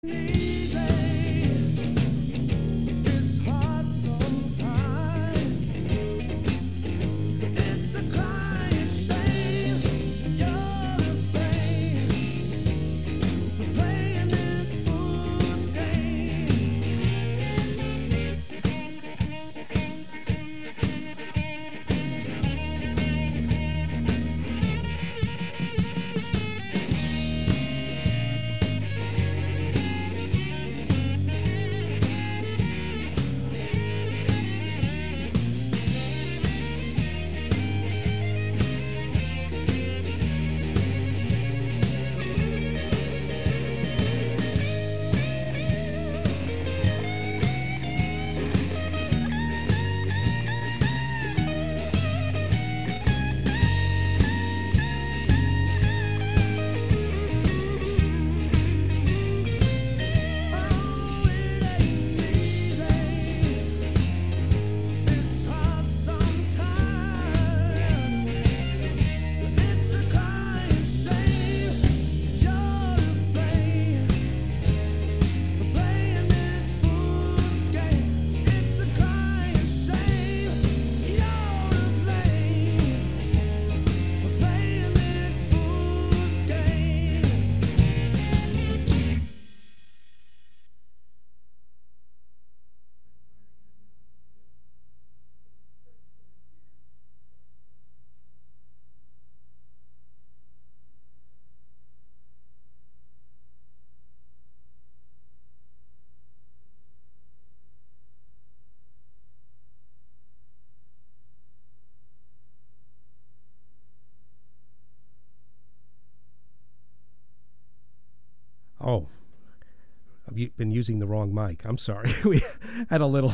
Oh, I've been using the wrong mic. I'm sorry. We had a little.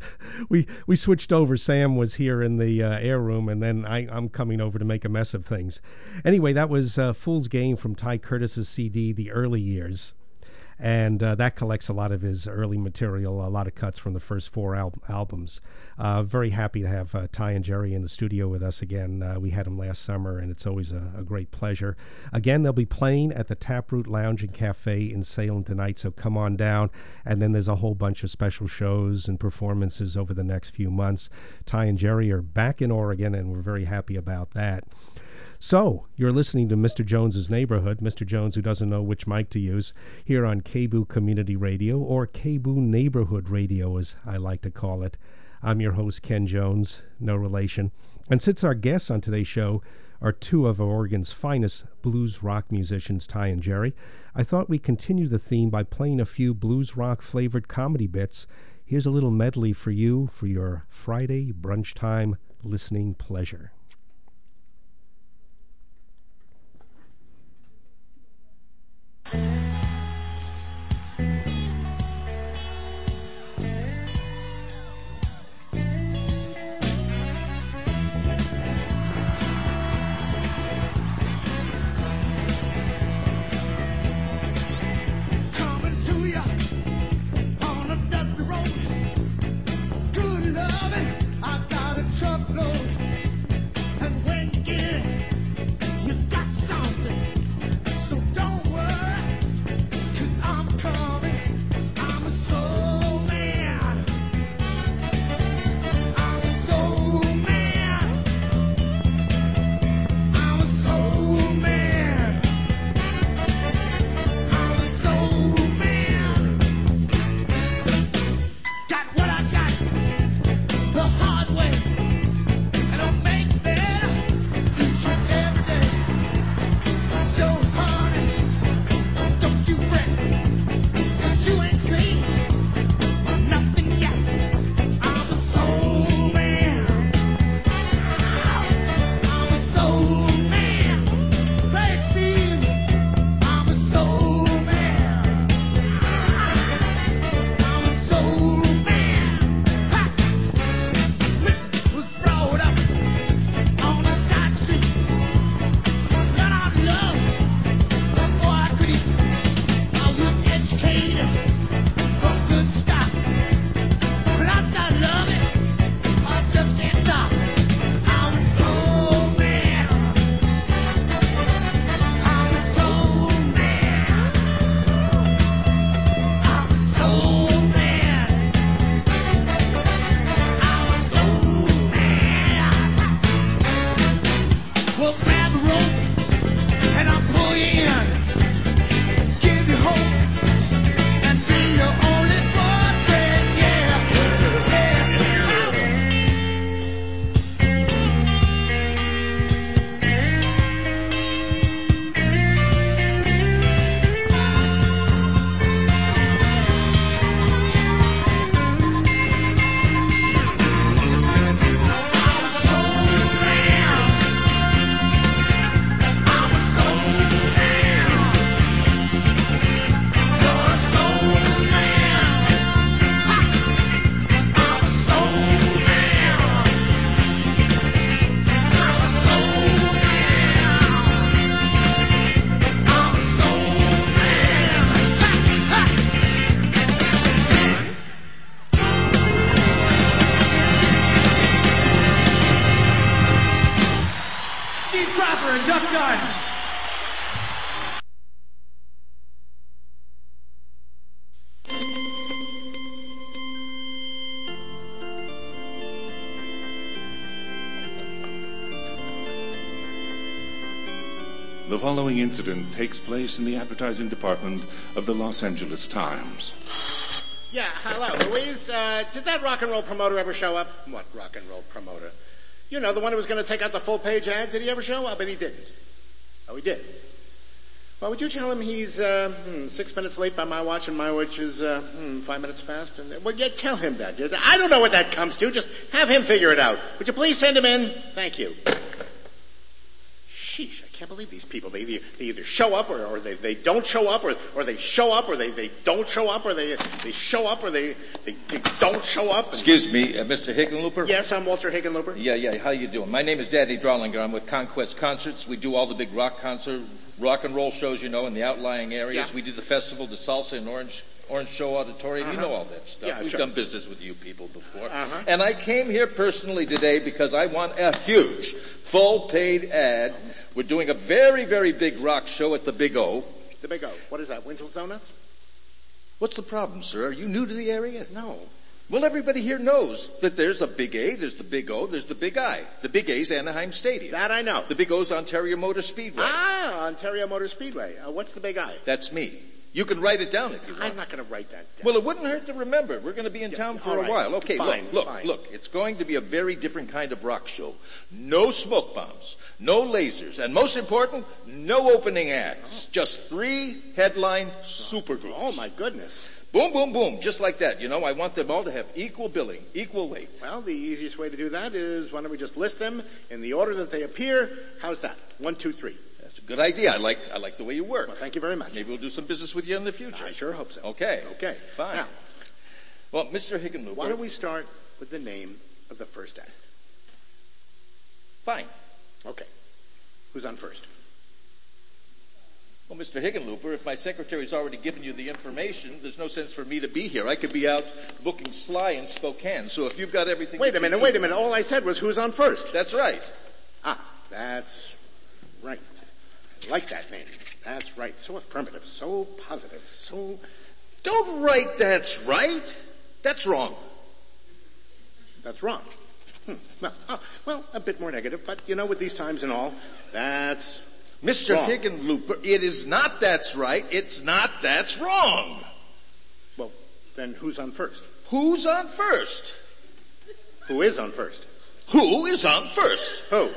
We switched over. Sam was here in the air room, and then I'm coming over to make a mess of things. Anyway, that was Fool's Game from Ty Curtis's CD, The Early Years. And that collects a lot of his early material, a lot of cuts from the first four albums. Very happy to have Ty and Jerry in the studio with us again. We had them last summer, and it's always a great pleasure. Again, they'll be playing at the Taproot Lounge and Cafe in Salem tonight, so come on down. And then there's a whole bunch of special shows and performances over the next few months. Ty and Jerry are back in Oregon, and we're very happy about that. So, you're listening to Mr. Jones's Neighborhood, Mr. Jones who doesn't know which mic to use, here on KBOO Community Radio, or KBOO Neighborhood Radio, as I like to call it. I'm your host, Ken Jones, no relation. And since our guests on today's show are two of Oregon's finest blues rock musicians, Ty and Jerry, I thought we'd continue the theme by playing a few blues rock-flavored comedy bits. Here's a little medley for you for your Friday brunch time listening pleasure. So don't worry. done. The following incident takes place in the advertising department of the Los Angeles Times. Yeah, hello, Louise. Did that rock and roll promoter ever show up? What rock and roll promoter? You know, the one who was going to take out the full-page ad. Did he ever show up? But he didn't. Oh, he did. Well, would you tell him he's 6 minutes late by my watch, and my watch is 5 minutes fast? Well, yeah, tell him that. I don't know what that comes to. Just have him figure it out. Would you please send him in? Thank you. Sheesh, I can't believe these people. They either show up or they don't show up, or they show up or they don't show up, or they show up or they don't show up. Excuse me, Mr. Hickenlooper? Yes, I'm Walter Hickenlooper. Yeah, how you doing? My name is Danny Drawlinger. I'm with Conquest Concerts. We do all the big rock and roll shows, you know, in the outlying areas. Yeah. We do the festival, the Salsa in Orange Show Auditorium. You know all that stuff. Yeah, We've done business with you people before. And I came here personally today because I want a huge, full-paid ad. We're doing a very, very big rock show at the Big O. The Big O. What is that, Winchell's Donuts? What's the problem, sir? Are you new to the area? No. Well, everybody here knows that there's a Big A, there's the Big O, there's the Big I. The Big A's Anaheim Stadium. That I know. The Big O's Ontario Motor Speedway. Ah, Ontario Motor Speedway. What's the Big I? That's me. You can write it down if you want. I'm not going to write that down. Well, it wouldn't hurt to remember. We're going to be in town for a while. Okay, fine, look. It's going to be a very different kind of rock show. No smoke bombs, no lasers, and most important, no opening acts. Just 3 headline supergroups. Oh, my goodness. Boom, boom, boom, just like that. You know, I want them all to have equal billing, equal weight. Well, the easiest way to do that is, why don't we just list them in the order that they appear? How's that? 1, 2, 3. Good idea. I like the way you work. Well, thank you very much. Maybe we'll do some business with you in the future. I sure hope so. Okay. Fine. Now, well, Mr. Hickenlooper. Why don't we start with the name of the first act? Fine. Okay. Who's on first? Well, Mr. Hickenlooper, if my secretary's already given you the information, there's no sense for me to be here. I could be out booking Sly in Spokane. So if you've got everything... Wait a minute. All I said was who's on first. That's right. Ah, that's right. I like that name. That's right. So affirmative, so positive, so... Don't write that's right. That's wrong. That's wrong. Well, a bit more negative, but you know, with these times and all, that's Mr. wrong. Hickenlooper, it is not that's right. It's not that's wrong. Well, then who's on first? Who's on first? Who is on first? Who is on first? Who?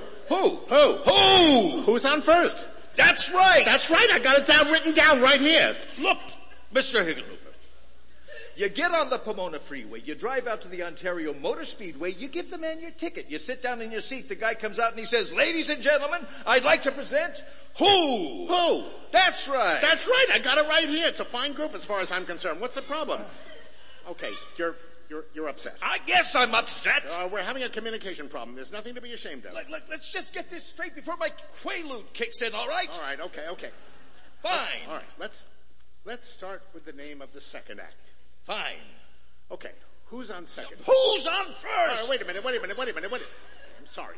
Who's on first? That's right. That's right. I got it written down right here. Look, Mr. Hickenlooper. You get on the Pomona Freeway, you drive out to the Ontario Motor Speedway, you give the man your ticket, you sit down in your seat, the guy comes out and he says, "Ladies and gentlemen, I'd like to present Who? That's right. That's right. I got it right here. It's a fine group as far as I'm concerned. What's the problem? Okay, you're upset. I guess I'm upset. We're having a communication problem. There's nothing to be ashamed of. Let's just get this straight before my Quaalude kicks in, all right? All right, okay. Fine. All right, let's start with the name of the second act. Fine. Okay, who's on second? Who's on first? Wait a minute. I'm sorry.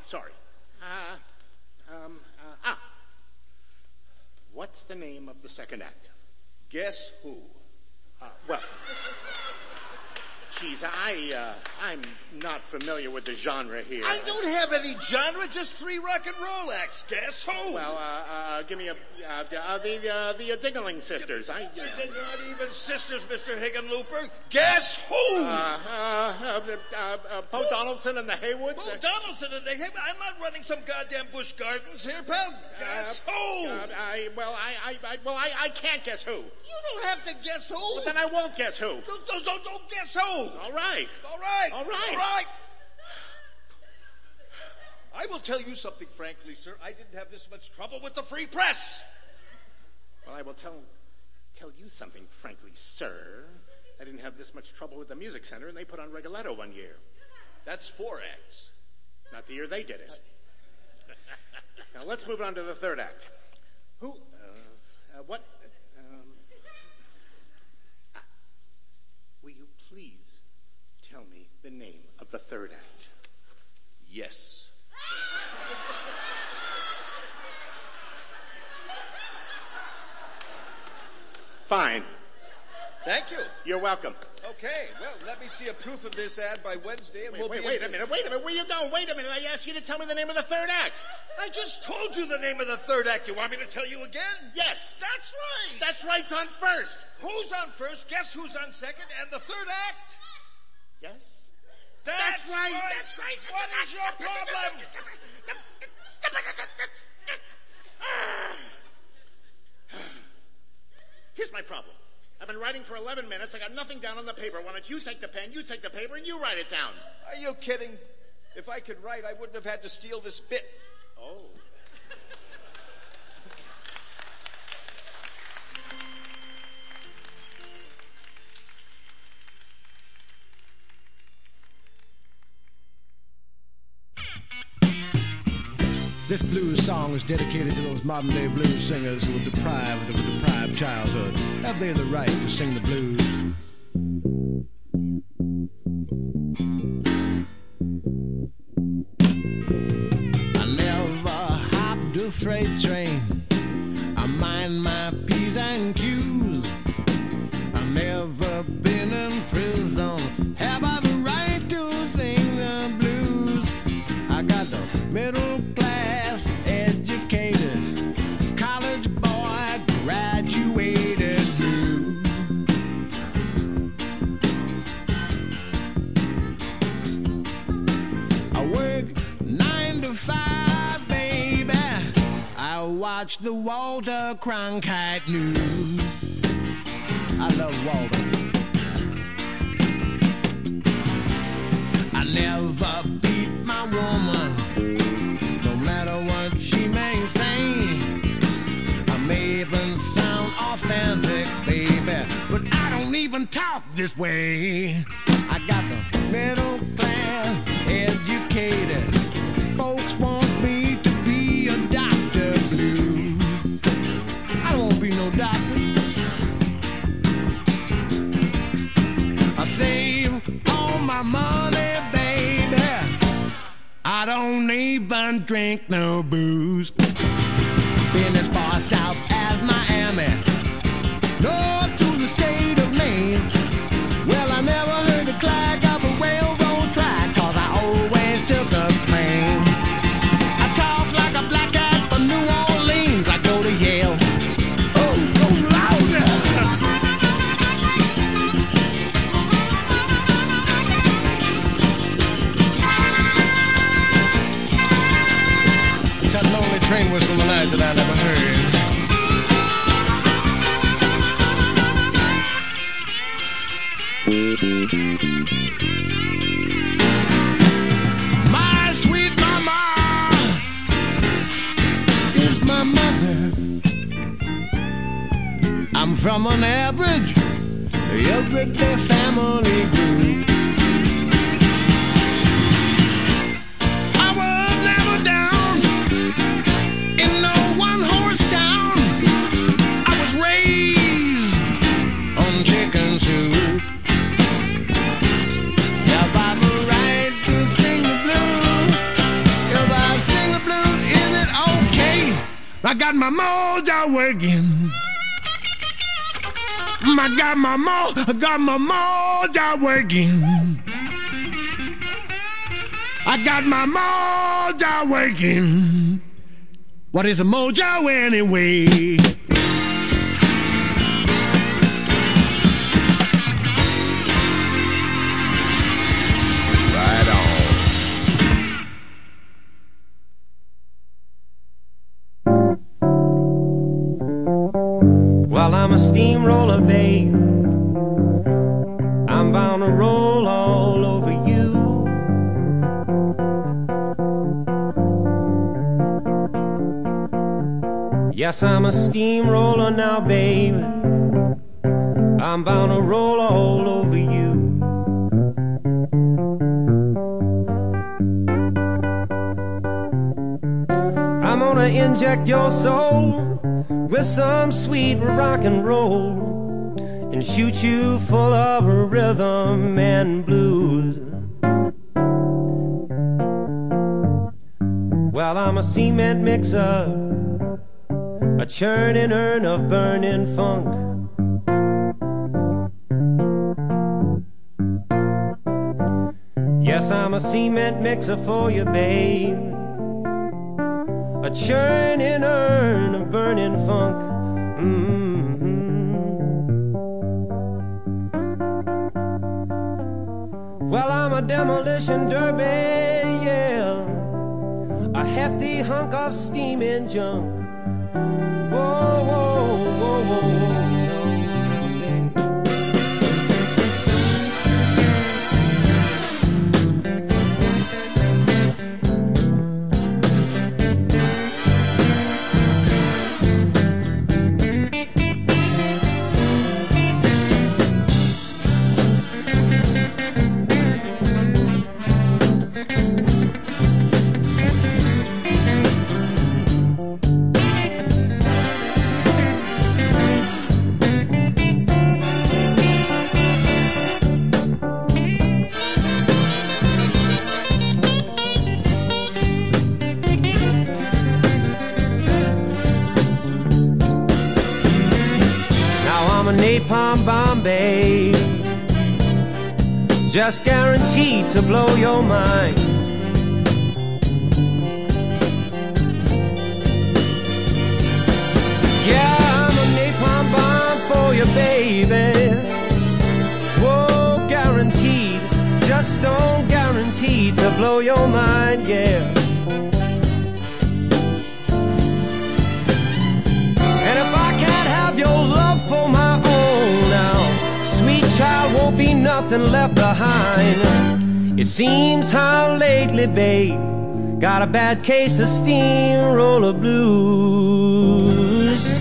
What's the name of the second act? Guess who? Well, geez, I'm not familiar with the genre here. I don't have any genre, just 3 rock and roll acts. Guess who? Well, give me the Dingaling Sisters. They're not even sisters, Mr. Hickenlooper. Guess who? Bo Donaldson and the Haywoods. Bo Donaldson and the Haywoods. I'm not running some goddamn Busch Gardens here, pal. Guess who? I can't guess who. You don't have to guess who. Well, then I won't guess who. Don't guess who. All right. I will tell you something frankly, sir. I didn't have this much trouble with the free press. Well, I will tell you something frankly, sir. I didn't have this much trouble with the Music Center, and they put on Rigoletto one year. That's 4 acts. Not the year they did it. Now let's move on to the third act. Who? What? Will you please tell me the name of the third act? Yes. Fine. Thank you. You're welcome. Okay, well, let me see a proof of this ad by Wednesday, and Wait a minute. Where are you going? Wait a minute. I asked you to tell me the name of the third act. I just told you the name of the third act. You want me to tell you again? Yes. That's right. That's right's on first. Who's on first? Guess who's on second? And the third act? Yes. That's right. That's right. What is your problem? Here's my problem. I've been writing for 11 minutes. I got nothing down on the paper. Why don't you take the pen, you take the paper, and you write it down? Are you kidding? If I could write, I wouldn't have had to steal this bit. Oh. This blues song is dedicated to those modern-day blues singers who were deprived of a deprived childhood. Have they the right to sing the blues? I never hopped a freight train. I mind my P's and Q's. I've never been in prison. Have I the right to sing the blues? I got the middle class educated, college boy, graduated blues. I work 9 to 5, baby. I watch the Walter Cronkite news. I love Walter. I never beat my woman, no matter what she may say. I may even sound authentic, baby, but I don't even talk this way. I got the middle class educated. Folks want me to be a doctor blues. I don't want to be no doctor. I save all my money, baby. I don't even drink no booze. Been as far south as Miami, north to the state of Maine. Well, I never heard the clack of a railroad track, 'cause I always took a plane. I talk like a black cat from New Orleans. I go to Yale. Oh, go louder. That lonely train whistle in the night that I never heard. My sweet mama is my mother. I'm from an average, everyday family group. I was never down in no one-horse town. I was raised on chicken soup. Have I the right to sing the blues? If I sing the blues, is it okay? I got my mojo working. I got my mojo working. I got my mojo working. What is a mojo anyway? Right on. Well, I'm a steamroller, babe. I'm bound to roll all over you. Yes, I'm a steamroller now, babe. I'm bound to roll all over you. I'm gonna inject your soul with some sweet rock and roll and shoot you full of rhythm and blues. Well, I'm a cement mixer, a churning urn of burning funk. Yes, I'm a cement mixer for you, babe. A churning urn of burning funk. Well, I'm a demolition derby, yeah. A hefty hunk of steaming junk. Whoa, whoa, whoa, whoa, whoa. Napalm Bombay, just guaranteed to blow your mind. Yeah, I'm a napalm bomb for you, baby. Whoa, guaranteed, just don't guaranteed to blow your mind, yeah. And if I can't have your love for my own now, sweet child, won't be nothing left behind. It seems how lately, babe, got a bad case of steamroller blues.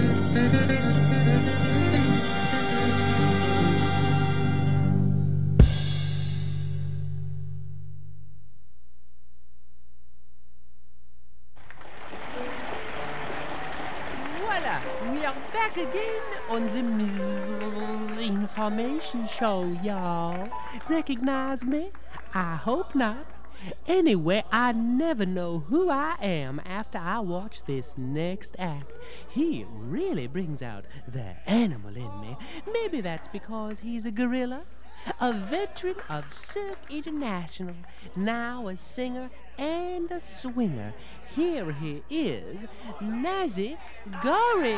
Voila, we are back again on the misinformation show, y'all. Recognize me? I hope not. Anyway, I never know who I am after I watch this next act. He really brings out the animal in me. Maybe that's because he's a gorilla, a veteran of Cirque International, now a singer and a swinger. Here he is, Nazzy Goring.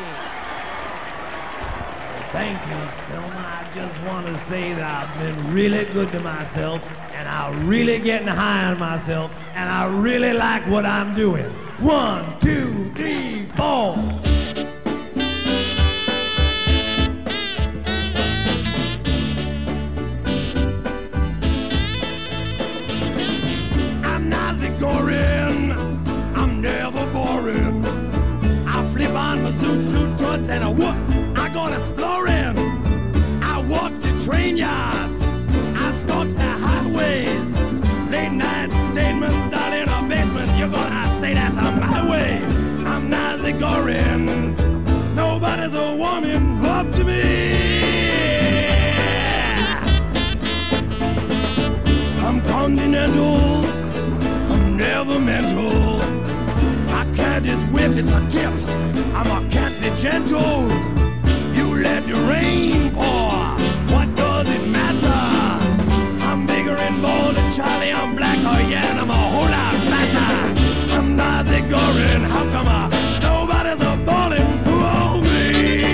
Thank you, Selma. I just want to say that I've been really good to myself, and I'm really getting high on myself, and I really like what I'm doing. 1, 2, 3, 4. I'm Nazzy Goring. I'm never boring. I flip on my zoot toots and a whoops, I go exploring. I walk the train yards, I stalk the highways. Late night statements down in a basement, you're gonna say that's my way. I'm Nazzy Goring. Nobody's a woman up to me. I'm continental, I'm never mental. I can't just whip, it's a tip. I'm a can't be gentle. You let the rain pour, what does it matter? I'm bigger and bolder, Charlie, I'm black, oh yeah, and I'm a whole lot fatter. I'm Nazzy Goring, how come nobody's a ballin' for me?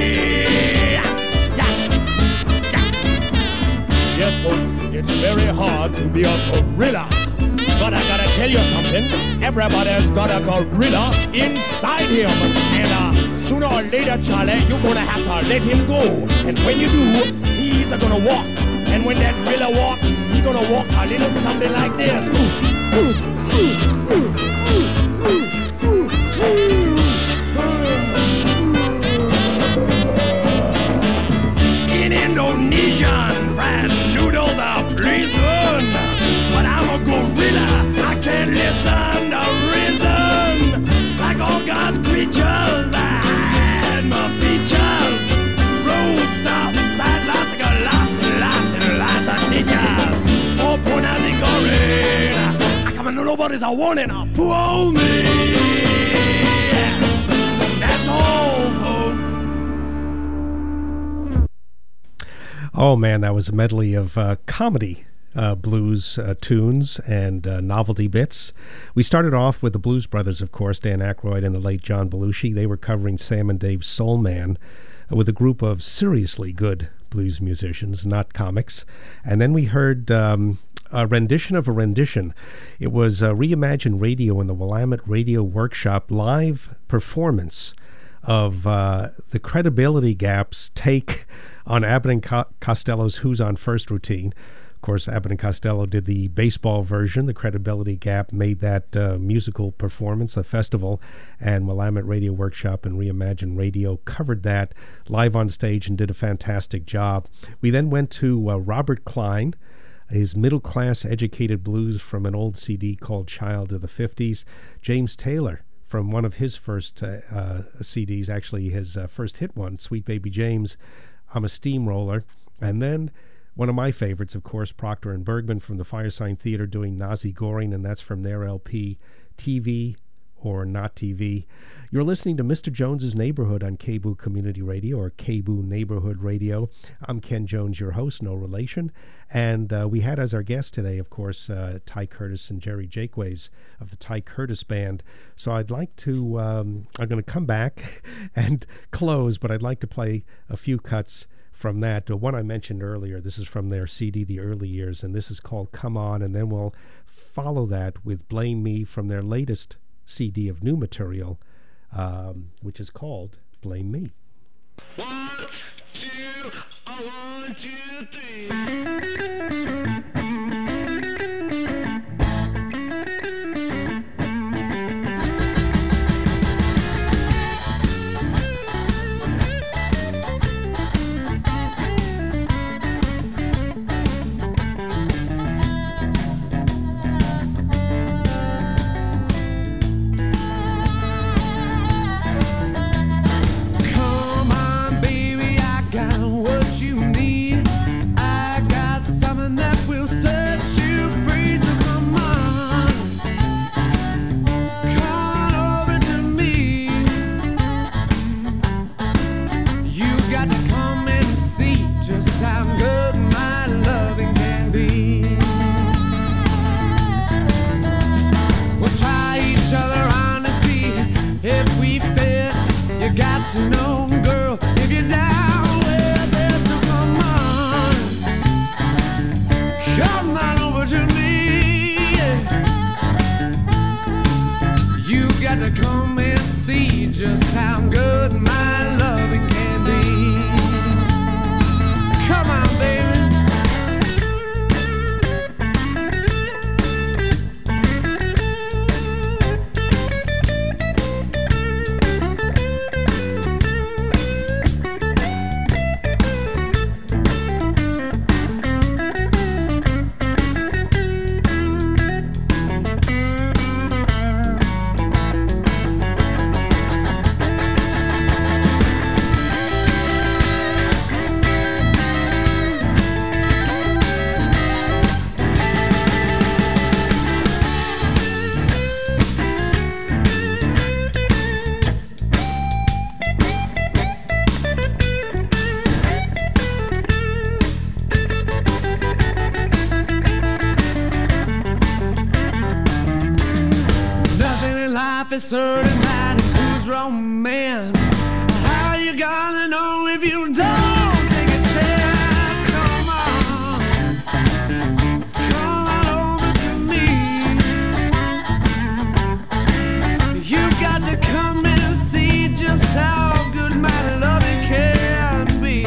Yes, folks, it's very hard to be a gorilla. But I gotta tell you something, everybody's got a gorilla inside him. And sooner or later, Charlie, you're gonna have to let him go. And when you do, he's gonna walk. And when that gorilla walk, he's gonna walk a little something like this. In Indonesian, fried noodles are pleasing. But I'm a gorilla, I can't listen to reason. Like all God's creatures, I hide my features. Road stop, side lots, I got lots and lots and lots of teachers. Oh, poor Nazzy Goring, I come and nobody's a warning, pull me. That's all, folks. Oh man, that was a medley of comedy blues tunes and novelty bits. We started off with the Blues Brothers, of course, Dan Aykroyd and the late John Belushi. They were covering Sam and Dave's Soul Man with a group of seriously good blues musicians, not comics. And then we heard a rendition of a rendition. It was Reimagine Radio in the Willamette Radio Workshop live performance of the Credibility Gap's take on Abbott and Costello's Who's on First routine. Of course, Abbott and Costello did the baseball version. The Credibility Gap made that musical performance, a festival, and Willamette Radio Workshop and Reimagine Radio covered that live on stage and did a fantastic job. We then went to Robert Klein, his middle-class educated blues from an old CD called Child of the 50s. James Taylor from one of his first CDs, actually his first hit one, Sweet Baby James, I'm a Steamroller. And then one of my favorites, of course, Proctor and Bergman from the Firesign Theater doing Nazi Goring, and that's from their LP, TV or Not TV. You're listening to Mr. Jones's Neighborhood on KBOO Community Radio, or KBOO Neighborhood Radio. I'm Ken Jones, your host, no relation. And we had as our guest today, of course, Ty Curtis and Jerry Jakeways of the Ty Curtis Band. So I'd like to, I'm going to come back and close, but I'd like to play a few cuts from that. The one I mentioned earlier, this is from their CD, The Early Years, and this is called Come On, and then we'll follow that with Blame Me from their latest CD of new material, which is called Blame Me. 1, 2, 1, 2, 3. To know, girl, if you're down with it, so come on over to me. You got to come and see just how good my loving can be. Come on, baby. It's certain that includes romance. How you gonna know if you don't take a chance? Come on over to me. You got to come and see just how good my loving can be.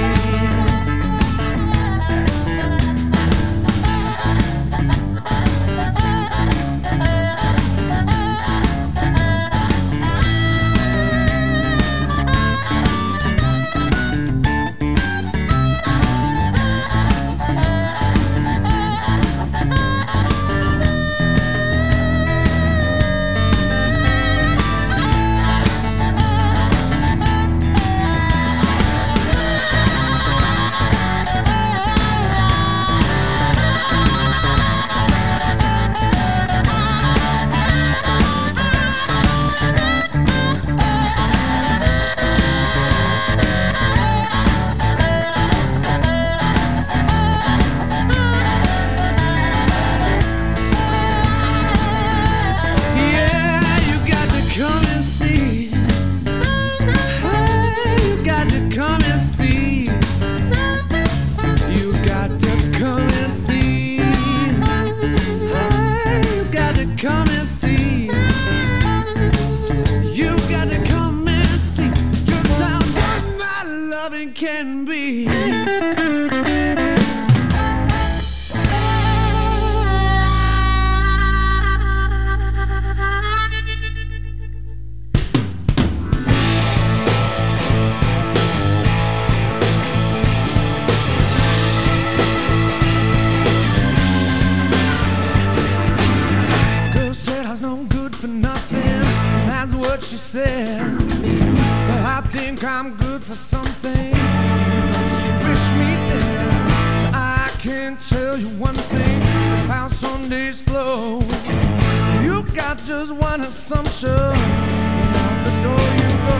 for something, she wished me dead. I can tell you one thing, that's how Sundays flow. You got just one assumption, and out the door you go.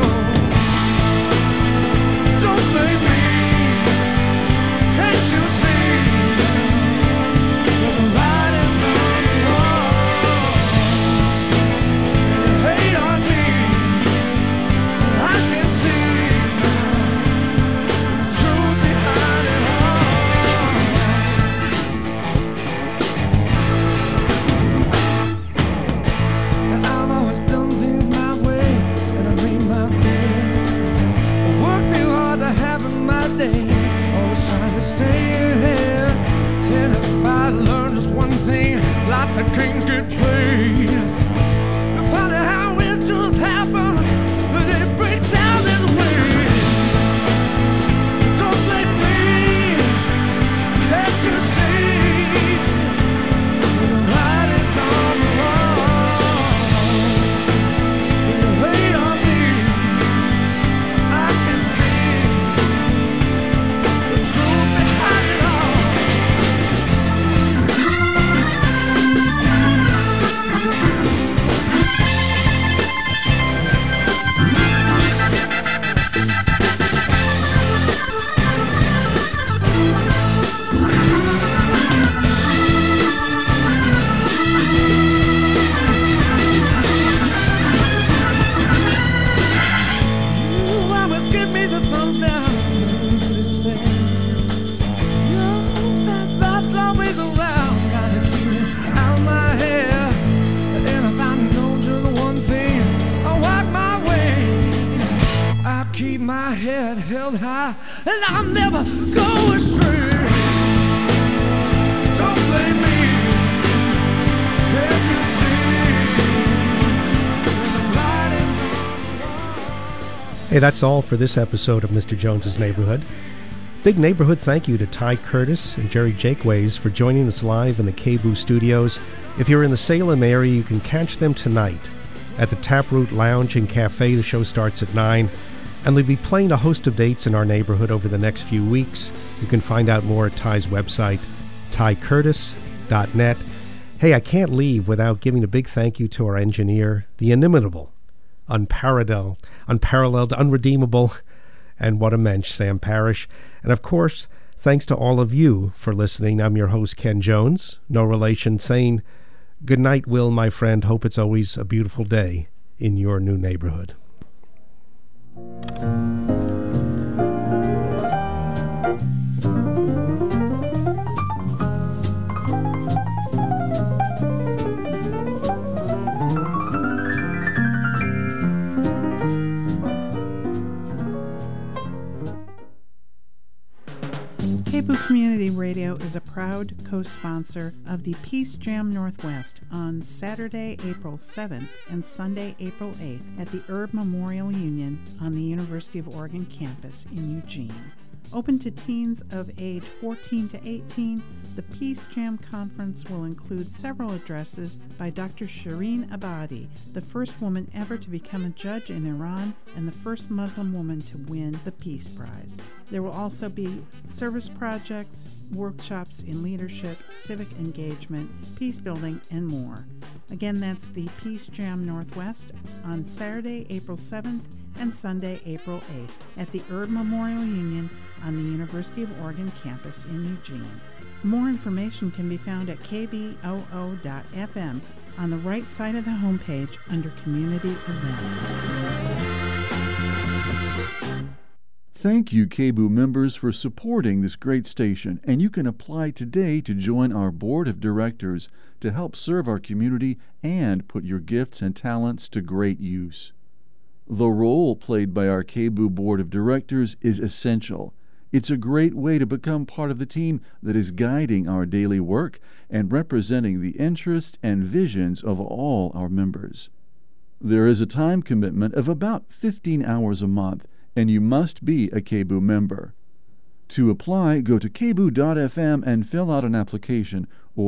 Don't blame me, can't you see? The writing's on the wall. You hate on me, I can see the truth behind it all. And I've always done things my way, and I made my bed. I worked real hard to have my day, always trying to stay ahead. And if I learn just one thing, lots of games get played. It's funny how it just happens, but it breaks down this way. Don't blame me, can't you see? The writing's on the wall. You hate on me, I can see the truth behind it all. You always give me the thumbs down, nothing to say. That vibe's always around, gotta keep it out my hair. And if I know just one thing, I'll wipe my way. I keep my head held high, and I'll never go astray. Don't blame me, can't you see? The writing's on the wall. Hey, that's all for this episode of Mr. Jones's Neighborhood. Big neighborhood thank you to Ty Curtis and Jerry Jakeways for joining us live in the KBOO studios. If you're in the Salem area, you can catch them tonight at the Taproot Lounge and Cafe. The show starts at 9, and they'll be playing a host of dates in our neighborhood over the next few weeks. You can find out more at Ty's website, tycurtis.net. Hey, I can't leave without giving a big thank you to our engineer, the inimitable, unparalleled, unredeemable, and what a mensch, Sam Parrish. And of course, thanks to all of you for listening. I'm your host, Ken Jones, no relation, saying good night, Will, my friend. Hope it's always a beautiful day in your new neighborhood. KBOO Community Radio is a proud co-sponsor of the Peace Jam Northwest on Saturday, April 7th and Sunday, April 8th at the Herb Memorial Union on the University of Oregon campus in Eugene. Open to teens of age 14 to 18, the Peace Jam Conference will include several addresses by Dr. Shireen Abadi, the first woman ever to become a judge in Iran and the first Muslim woman to win the Peace Prize. There will also be service projects, workshops in leadership, civic engagement, peace building, and more. Again, that's the Peace Jam Northwest on Saturday, April 7th and Sunday, April 8th at the Herb Memorial Union on the University of Oregon campus in Eugene. More information can be found at kboo.fm on the right side of the homepage under Community Events. Thank you, KBOO members, for supporting this great station, and you can apply today to join our Board of Directors to help serve our community and put your gifts and talents to great use. The role played by our KBOO Board of Directors is essential. It's a great way to become part of the team that is guiding our daily work and representing the interests and visions of all our members. There is a time commitment of about 15 hours a month, and you must be a KBOO member. To apply, go to kboo.fm and fill out an application, or